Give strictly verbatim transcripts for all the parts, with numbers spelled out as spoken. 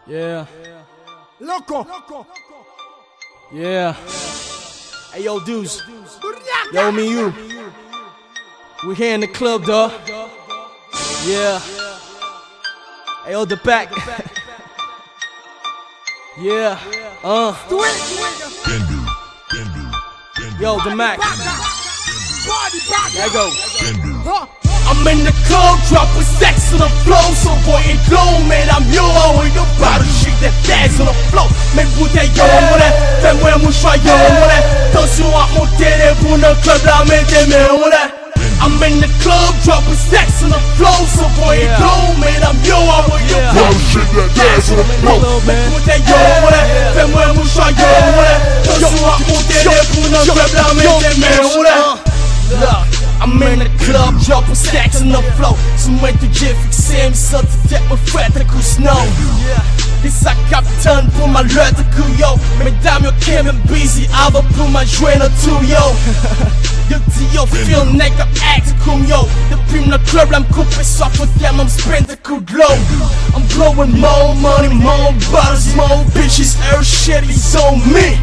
Yeah. Loco. Yeah. Hey, yo, dudes. Yo, me, you. We here in the club, dawg. Yeah. Hey, yo, the back. Yeah. Uh. Yo, the Mac. There you go. I'm in the club, dropping sex on the floor. So boy, it glow, man, I'm yo. With the bottle shit that dance on the floor. Mes bouteilles, yo, mon fais-moi un mouchoir, yo, mon attention à monter les pour le club, la mets tes mains, mon I'm in the club, dropping sex on the floor. So boy, it glow, man, I'm yo. With the bottle shit that dance on the floor. Mes bouteilles, yo, mon fais-moi un mouchoir, yo, mon attention à monter les pour le club, la mets tes mains, mon Look, I'm in the club, dropping stacks on the floor. Somente de fixer me só te ter uma freta com snow. Isso é capitão por uma luta com yo. Mesdames, eu quero me busy, aba por uma joelha tu yo. Eu te eu feel nigga act com yo. Depuis no club, I'm coupé só for them, I'm spending com glow. I'm blowing more money, more bottles, more bitches, every shit is on me.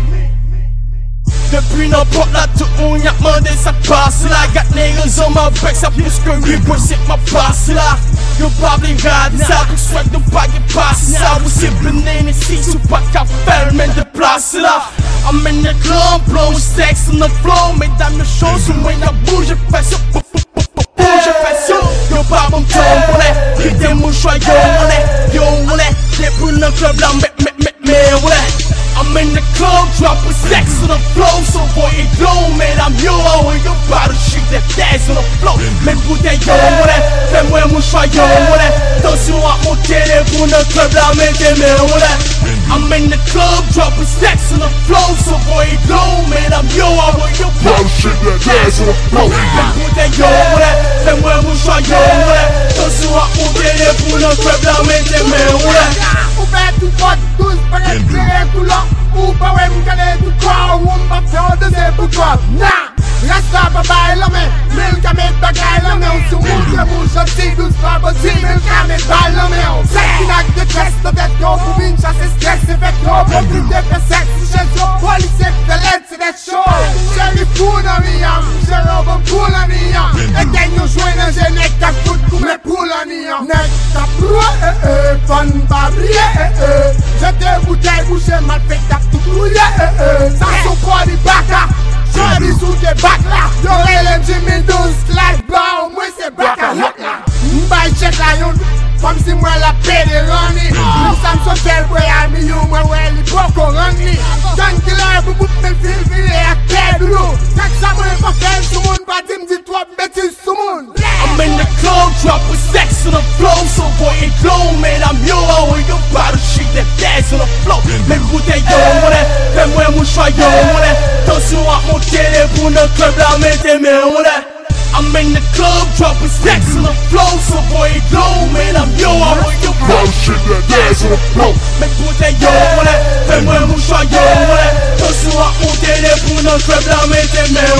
Depuis n'importe là, tout on y a demandé ça passe là. Got niggas on my back, ça pousse que lui boy c'est ma passe là. Yo pas les rades, ça vous souhaite de pas qu'il passe ça. Vous c'est blené ici, sous pas qu'à faire mais de place là. I'm in the club, blow sex on the floor. Mesdames les choses, ou moi y'a bouge, fais ça, bouge, fais ça. Yo pas mon ton, on est, qui des mouchoirs, yo on est, yo on est. Des pour le club là, mais, mais, mais, mais, ouais. I'm in the club, dropping sex on the floor. So boy, it glow, man, I'm yo. With your bottle shit that dance on the floor. Mes bouteilles, yo, mon fais-moi un mouchoir, yo, mon attention à monter les pour le club, la mets tes mains, mon I'm in the club, dropping sex on the floor. So boy, it glow, man, I'm yo. With your bottle shit that dance on the floor. Mes bouteilles, yo, mon fais-moi un mouchoir, yo, mon attention à monter les pour le club, la mets tes mains, mon Ouvert tout pote, tous par éclairer tout l'an. Ou pas ouais m'caler tout quoi, ou m'pa faire de ces pour toi. Nah, reste là papa et l'homme, mille camés bagaille l'homme. On se roule le bouche gentil, douce pas petit, mille camés balle l'homme. C'est une acte de stress, peut-être qu'on pour une chasse et stress. C'est fait qu'on peut plus de faire sexe, chez eux. Policier, de l'aide, c'est des choses. Chérie pour la miam, chérie pour la miam. Et gagne nous jouer dans un nec ta foot comme les pour la miam. Nec ta proie, eh eh, fan barrière, eh eh. J'étais bouteille bouchée, mal fait ta tout rouillé, eh eh. Ça sont quoi des bacas, j'en ai sous tes bacs là. Y'aurait les Jimmy douze, clash bas, au moins c'est bacas là. M'bay check la yon, comme si moi la paix des rani. Nous sommes sur tel boy à mi you, moi ouais les boko rangli. Gang killer, vous bout mes fils, il est à terre de l'eau. Quand ça m'a pas fait, tout le monde va dire, m'dit toi bêtise tout le monde. I'm in the club, dropping sex on the floor. So boy, it glow, man, I'm yo. With your bottle shit that dance on the floor. Mes bouteilles, yo, mon fais-moi un mouchoir, yo, mon attention à monter les pour le club, la mets tes mains, mon I'm in the club, dropping sex on the floor. So boy, it glow, man, I'm yo. With your bottle shit that dance on the floor. Mes bouteilles, yo, mon fais-moi un mouchoir, yo, mon attention à monter les pour le club, la mets tes mains,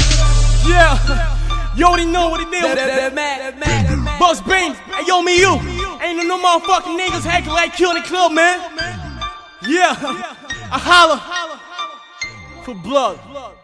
mon Yeah. You already know what it is. Boss Bean, hey yo, me, you. Ain't no motherfucking niggas hacking like kill the club, man. Yeah, I holla for blood.